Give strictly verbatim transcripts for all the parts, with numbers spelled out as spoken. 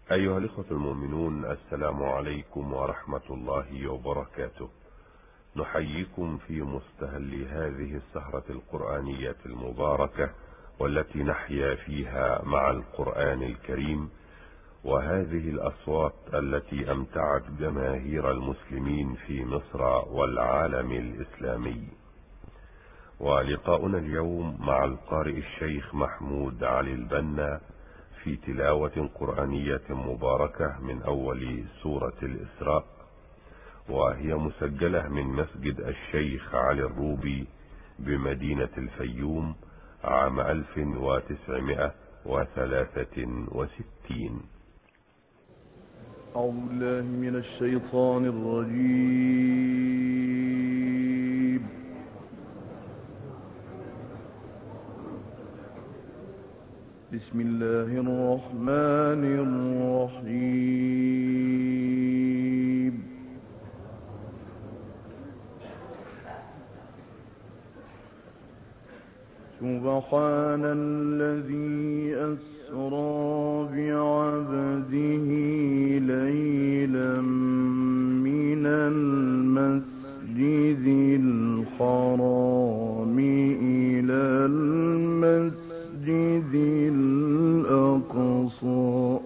أيها الإخوة المؤمنون، السلام عليكم ورحمة الله وبركاته. نحييكم في مستهل هذه السهرة القرآنية المباركة، والتي نحيا فيها مع القرآن الكريم، وهذه الأصوات التي أمتعت جماهير المسلمين في مصر والعالم الإسلامي. ولقاؤنا اليوم مع القارئ الشيخ محمود علي البنا في تلاوة قرآنية مباركة من أول سورة الإسراء، وهي مسجلة من مسجد الشيخ علي الروبي بمدينة الفيوم عام ألف وتسعمائة وثلاثة وستين. أعوذ بالله من الشيطان الرجيم. بسم الله الرحمن الرحيم. سبحان الذي أسرى بعبده ليلا من المسجد الحرام إلى المسجد الأقصى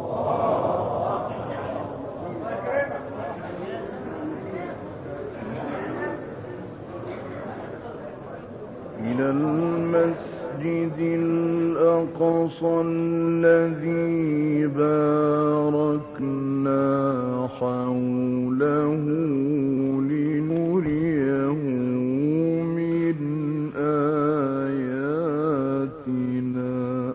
إلى المسجد الأقصى الذي باركنا حوله لنريه من آياتنا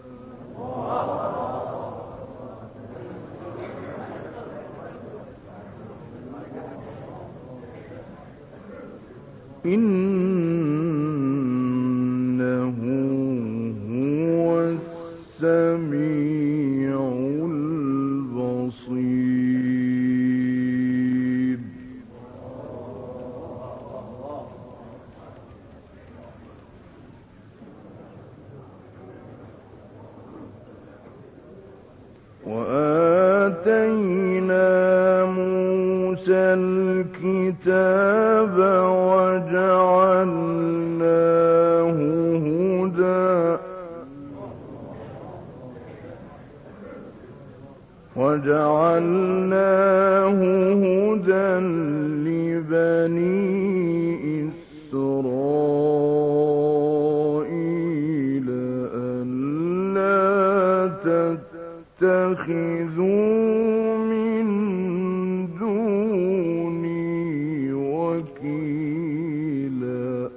إنه هو السميع البصير. وآتينا موسى الكتاب وجعلناه هدى وجعلناه هدى لبني إسرائيل ألا تتخذوا من دوني وكيلا.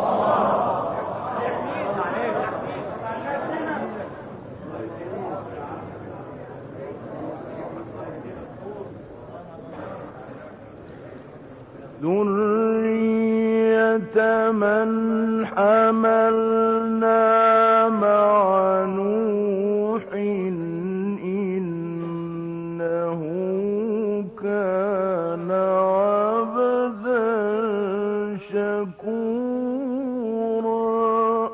ذرية من حملنا مع نوح إنه كان عبدا شكورا.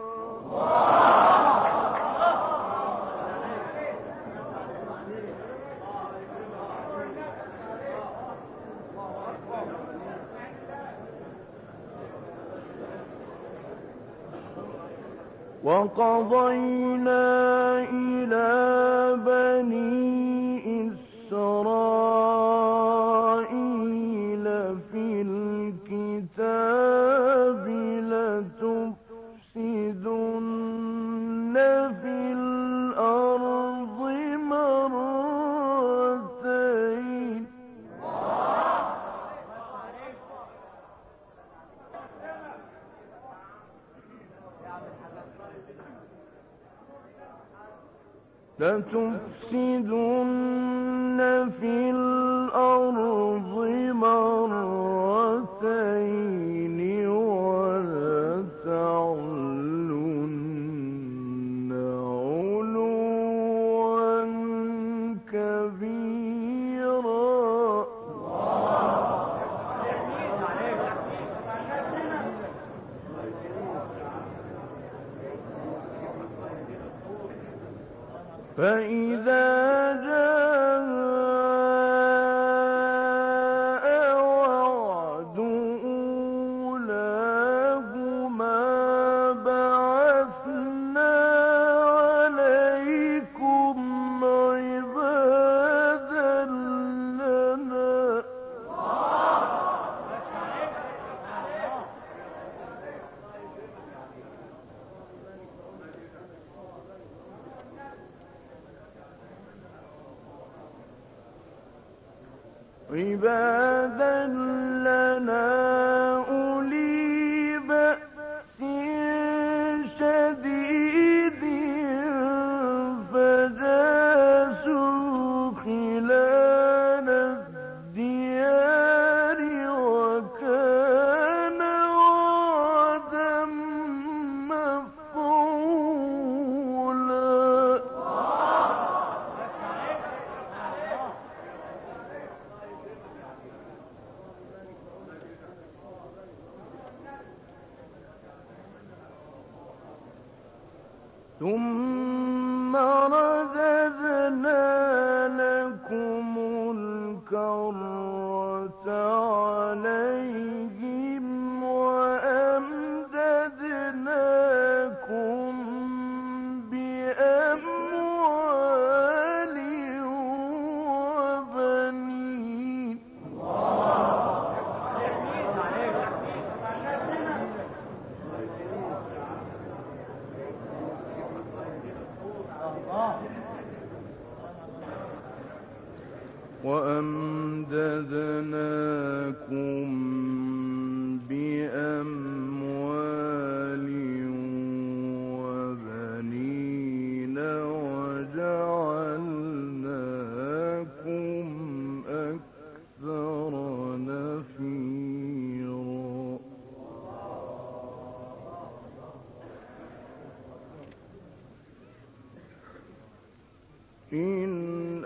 وقضينا إلى بني إسرائيل في الكتاب لتفسدن في الأرض مرتين لتفسدن في الأرض مرتين ولتعلن علوا كبيرا. فإذا جاء عبادا لنا أولي بأس شديد فجاسوا خلال الديار وكان وعدا مفعولا. ثم رددنا لكم الكرة عليهم وأمددناكم بأموال وبنين. وأمددناكم بأموال وبنين وجعلناكم أكثر نفيرا. إن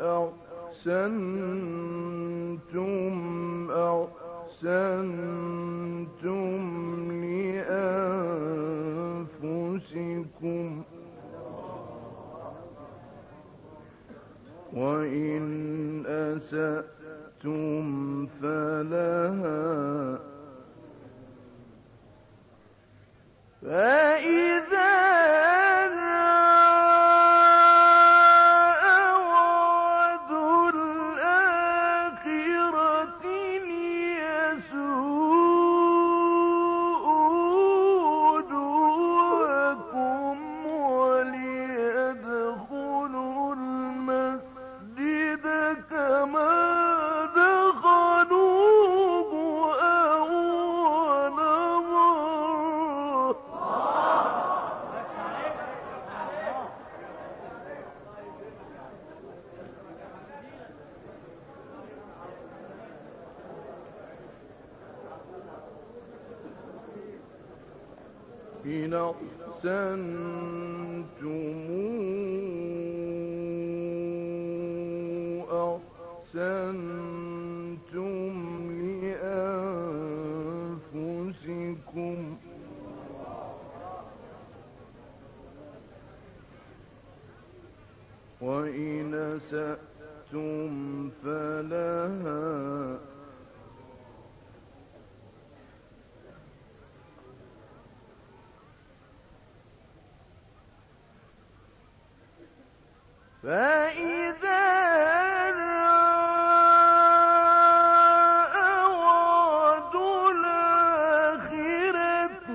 أحسنتم أحسنتم لأنفسكم وإن أسأتم فلها فإذا إن أحسنتم أحسنتم لأنفسكم وإن أسأتم فلها فإذا أرادوا الآخرة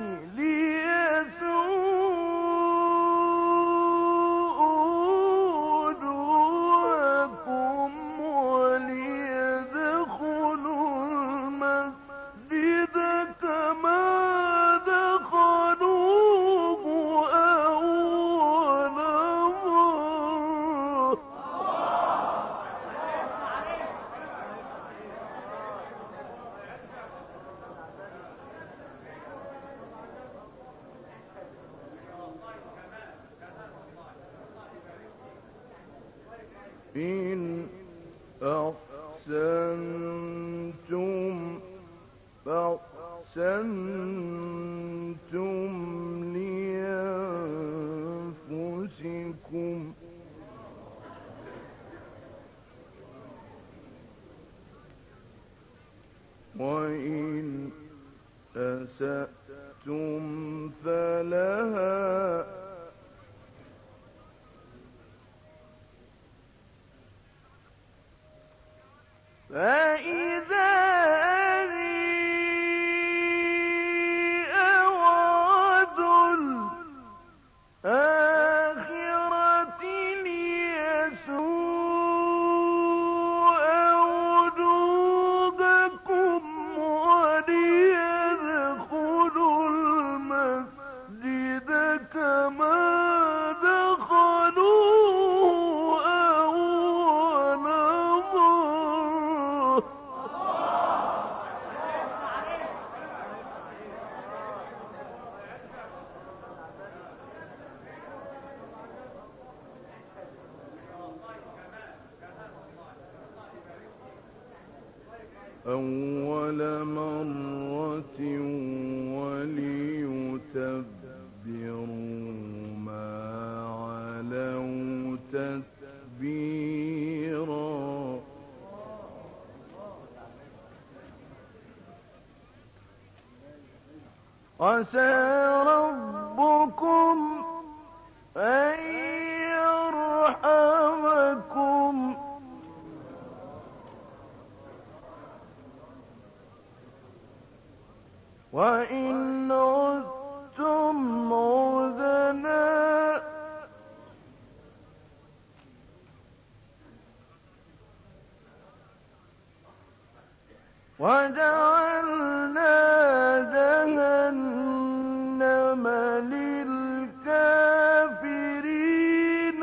ليسوءوا وجوهكم وليدخلوا المسجد كما دخلوه أول مرة. إن أحسنتم فأحسنتم لأنفسكم وإن أسأتم فلها فإذا أرادوا الآخرة ليسوءوا وجوهكم أول مرة وليتبروا ما علوا تتبيرا عسى ربكم أن يرحمكم وإن عدتم عدنا وجعلنا جهنم للكافرين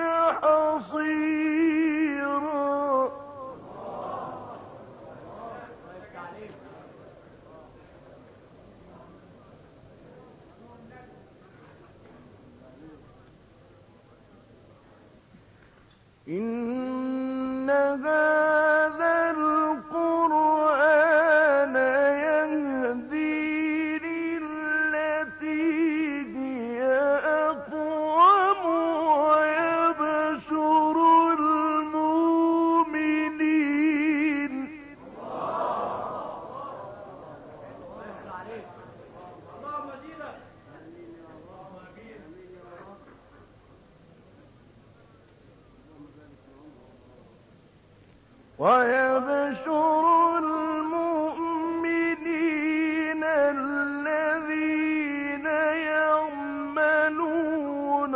حصيرا إن هذا القرآن يهدي للتي هي أقوم ويبشر المؤمنين ويبشر المؤمنين الذين يعملون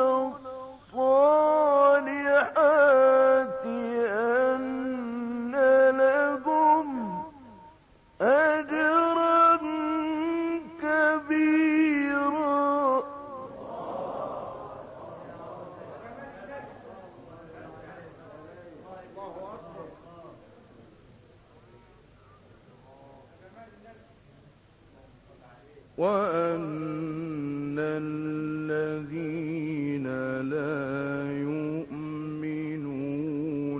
الصالحات أن لهم أجرا كبيرا وأن الذين لا يؤمنون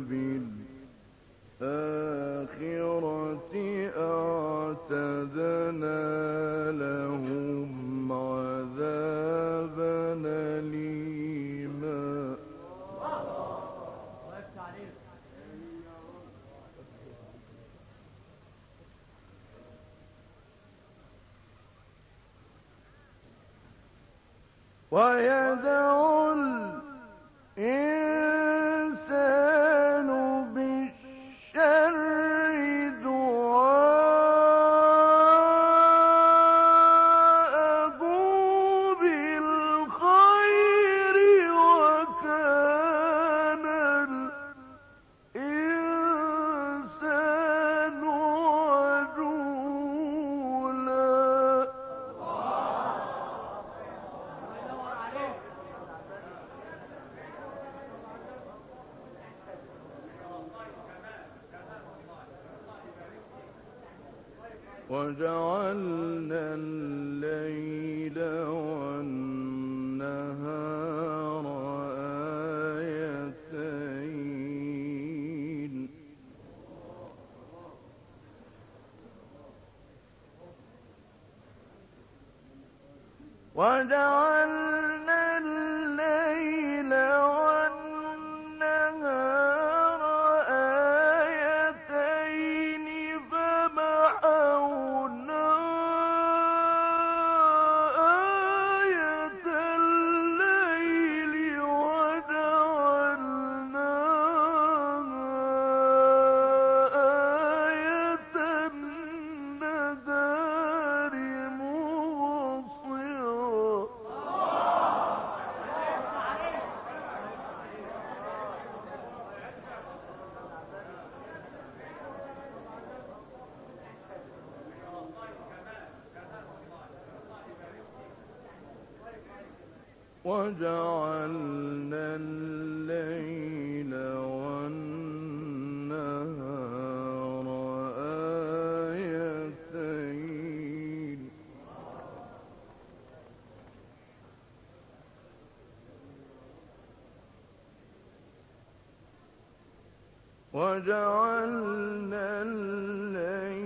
بالآخرة أعتدنا لهم عذابا أليما ويدعو الإنسان بالشر دعاءه بالخير وكان الإنسان عجولا وجعلنا الليل والنهار آيتين وجعلنا الليل والنهار آيتين فمحونا آية الليل وجعلنا آية النهار مبصرا وجعلنا الليل والنهار آيتين وجعلنا الليل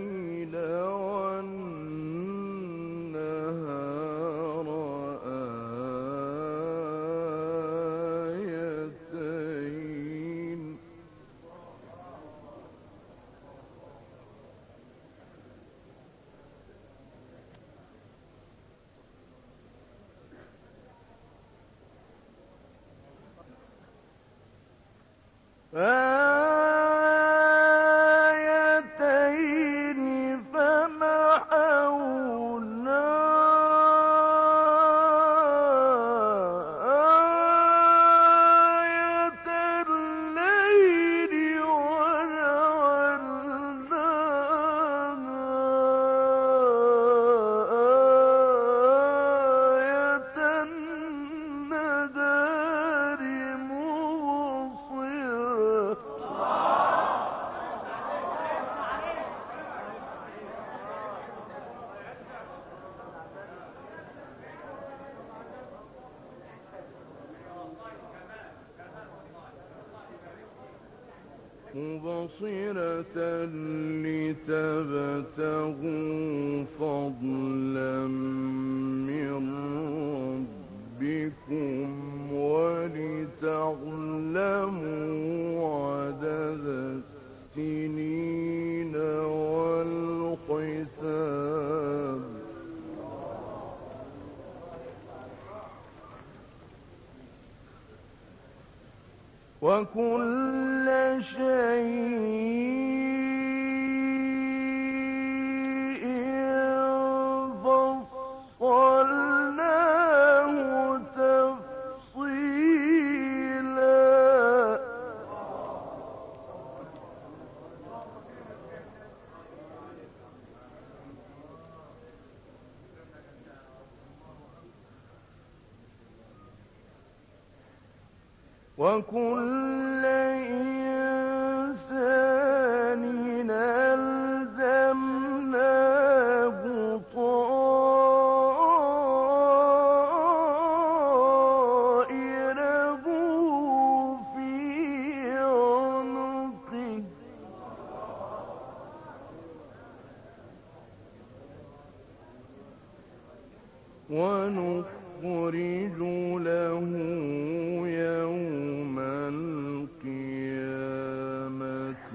آيتين فمحونا آية الليل وجعلنا آية النهار مبصرة. مبصرة لتبتغوا فضلا من ربكم ولتعلموا عدد السنين والحساب. وكل شيء فصلناه تفصيلا. وكل إنسان ألزمناه طائره في عنقه ونخرج له يوم القيامة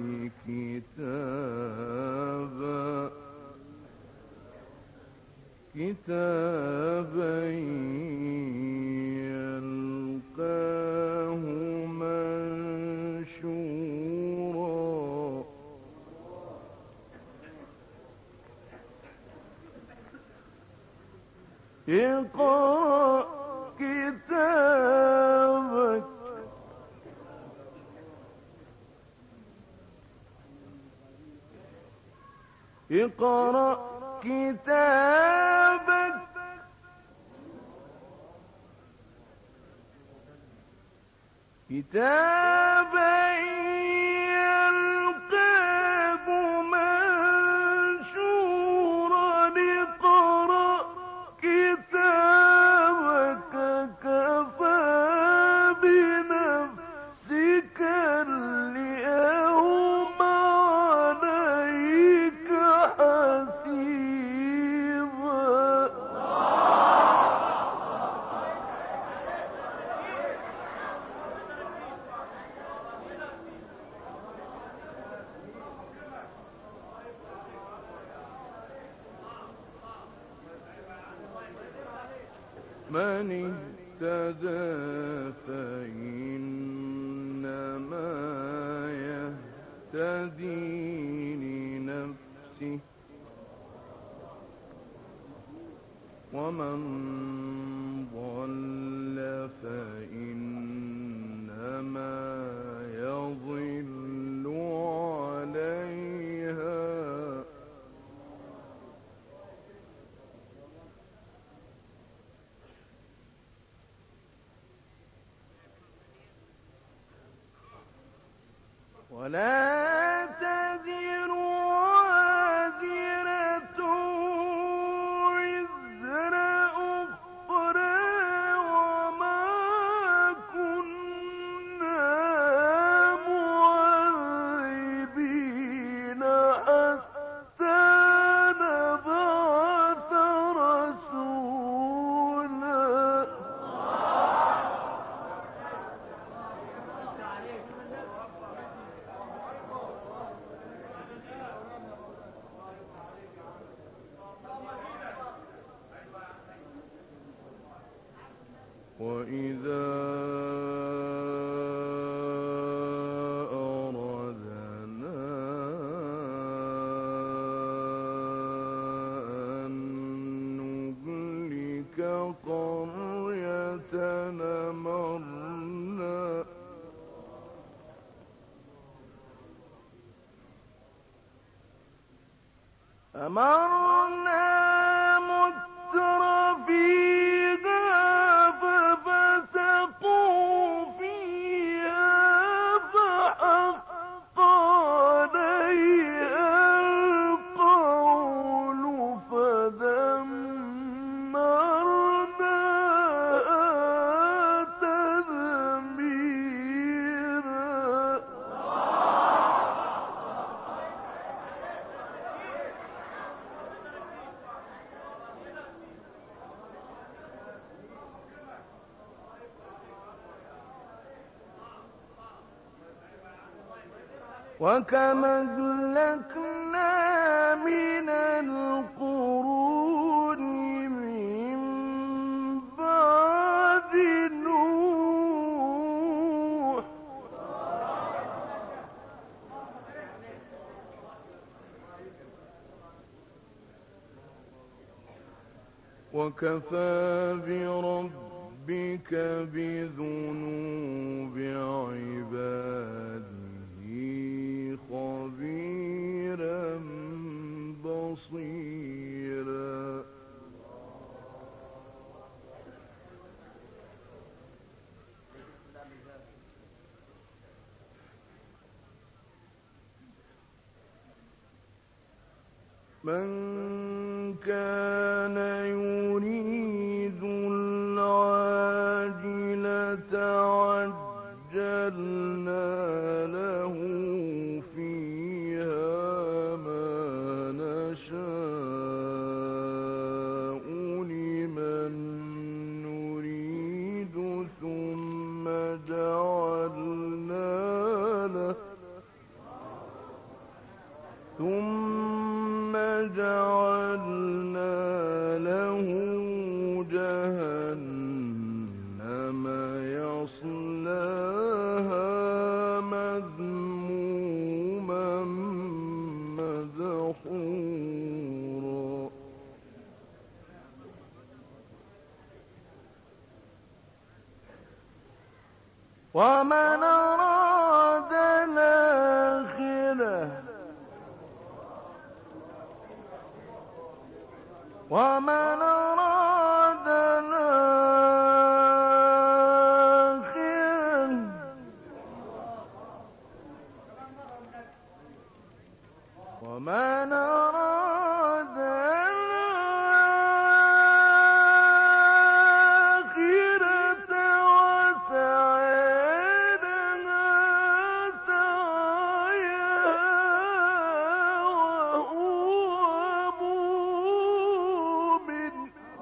كتابا كتابا يلقاه منشورا. اقرأ كتابك اقرأ كتابك كتابا يلقاه منشورا. اقرأ كتابك كفى بنفسك اليوم عليك حسيبا. من اهتدى فإنما يهتدي لنفسه ومن ضل فإنما يضل عليها. ولا تزر وازرة وزر أخرى وما كنا معذبين حتى نبعث رسولا. وإذا أمرنا متر فيها ففسقوا فيها فحق عليها القول فدمرناها تدميرا. وكم أهلكنا من القرون من بعد نوح وكفى بربك بذنوب عباده خبيرا بصيرا. من كان يريد العاجلة عجلنا له فيها ما نشاء لمن نريد ثم جعلنا له ثم جعلنا له جهنم يصلاها مذموما مدحورا. ومن أراد الآخرة ومن أراد الآخرة ومن أراد الآخرة وسعى لها سعيها وهو مؤمن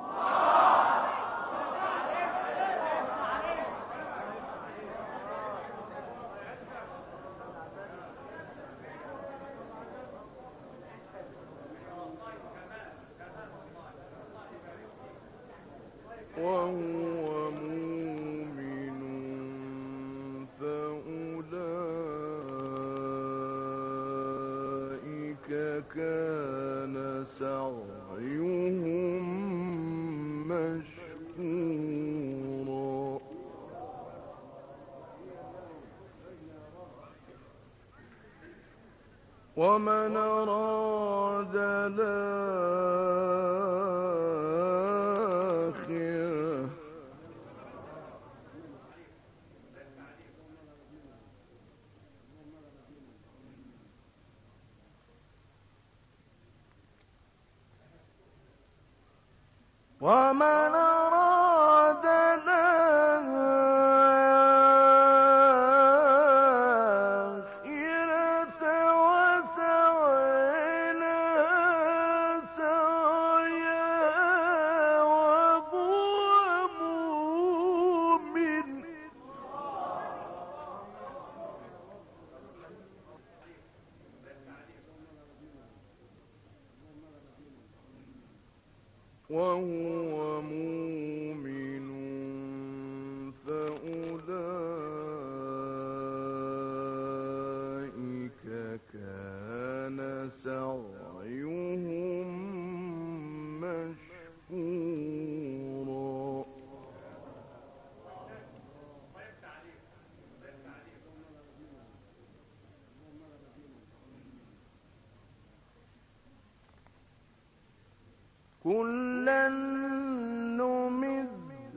وهو مؤمن فأولئك كان سعيهم مشكورا. ومن أراد الآخرة ومن أراد الآخرة وسعى لها سعيها وهو مؤمن وهو مؤمن فأولئك كان سعيهم مشكورا. كلا نمد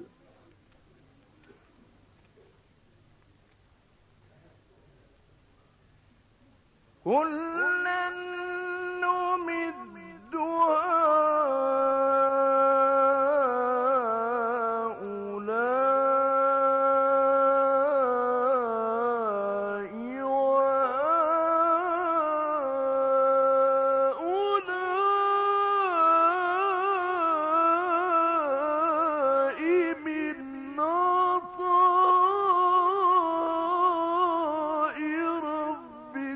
كلا نمد هؤلاء وهؤلاء من عطاء ربك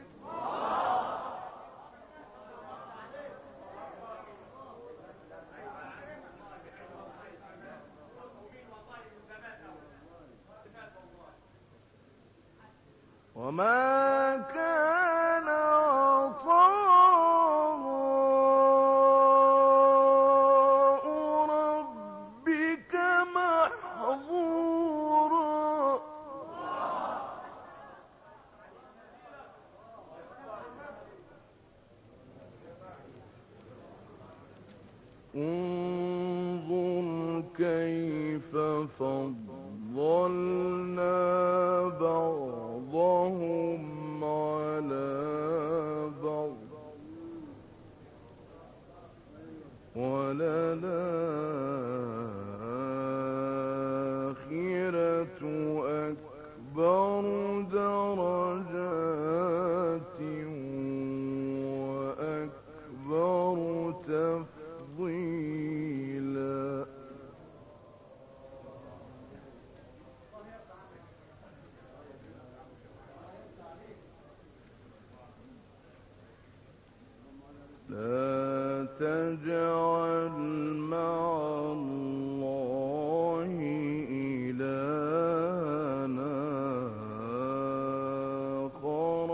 وما كان عطاء ربك محظورا انظر كيف فضلنا بعضهم على بعض وللآخرة أكبر درجات وأكبر تفضيلا لا تجعل مع الله إلهًا آخر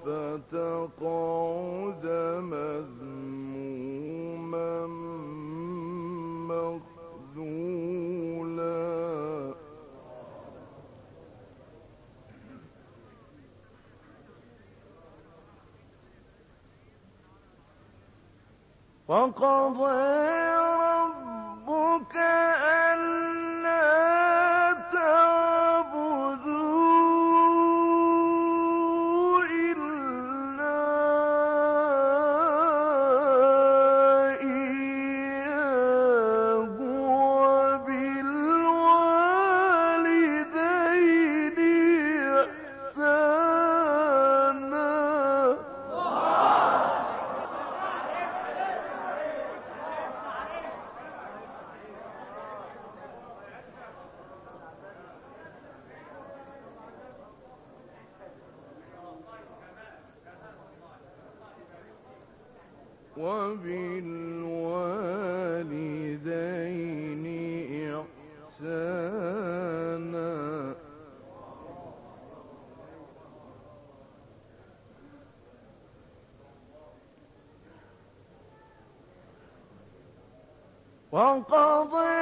فتقعد مذموما مخذولا وقضى ربك ألا تعبدوا إلا إياه وبالوالدين إحسانا وبالوالدين إحسانا وقضى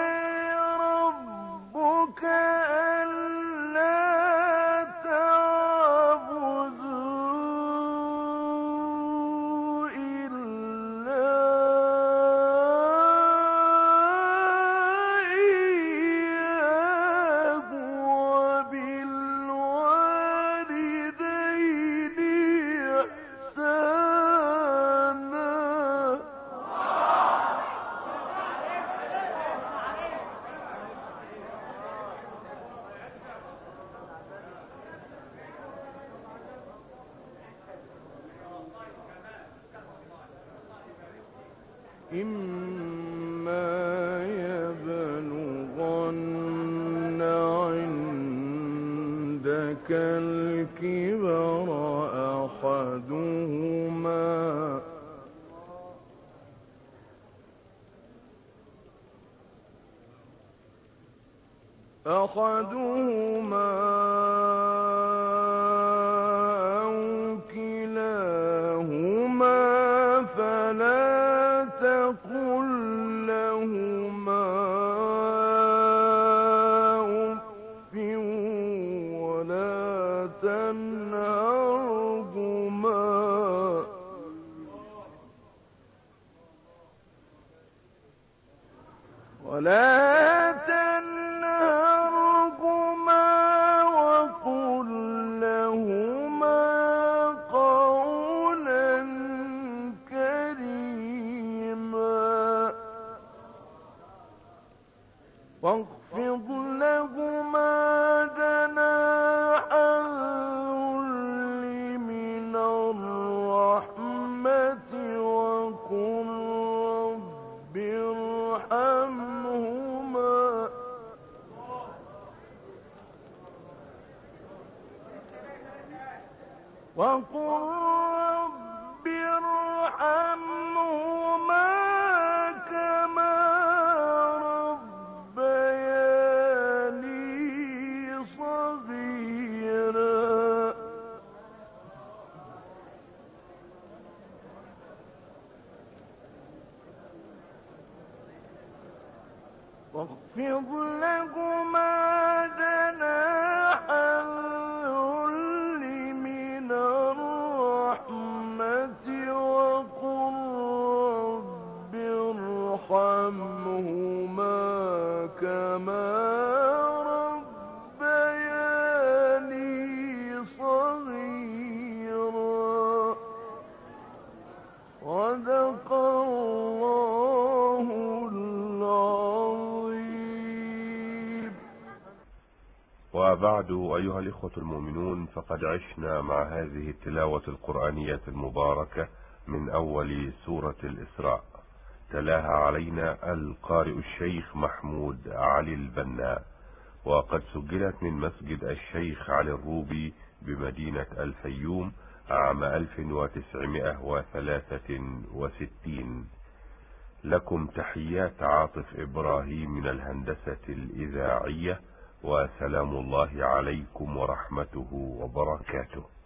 ربك ألا تعبدوا إلا إياه وبالوالدين إحسانا إما يبلغن عندك الكبر أحدهما أحدهما أو كلاهما فلا تقل لهما أف ولا تنهرهما ولا تنهرهما وقل لهما قولا كريما واخفض لهما جناح الذل من الرحمة وقل رب ارحمهما وقل رب ارحمهما كما ربياني صغيرا واخفض لهما جناح الذل من الرحمة وقل رب ارحمهما كما ربياني صغيرا صدق الله العظيم. وبعد أيها الإخوة المؤمنون، فقد عشنا مع هذه التلاوة القرآنية المباركة من أول سورة الإسراء، تلاها علينا القارئ الشيخ محمود علي البنا، وقد سجلت من مسجد الشيخ علي الروبي بمدينة الفيوم عام ألف وتسعمائة وثلاثة وستين. لكم تحيات عاطف إبراهيم من الهندسة الإذاعية، وسلام الله عليكم ورحمته وبركاته.